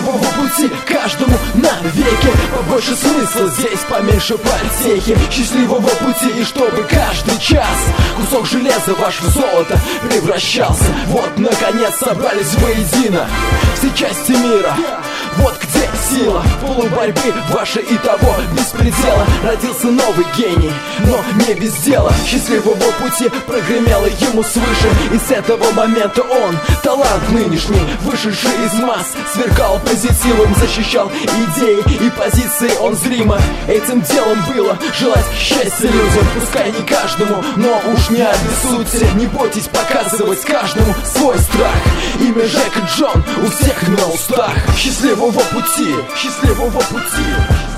счастливого пути каждому навеки. Побольше смысла здесь, поменьше потехи. Счастливого пути, и чтобы каждый час кусок железа ваш в золото превращался. Вот, наконец, собрались воедино все части мира. Вот где сила в полуборьбы вашей и того без предела. Родился новый гений, но не без дела. Счастливого пути прогремело ему свыше, и с этого момента он, талант нынешний, вышедший из масс, сверкал позитивом, защищал идеи и позиции. Он зримо этим делом было желать счастья людям. Пускай не каждому, но уж не обессудьте. Не бойтесь показывать каждому свой страх. Имя Джек и Джон у всех на устах. Счастливого пути, счастливого пути.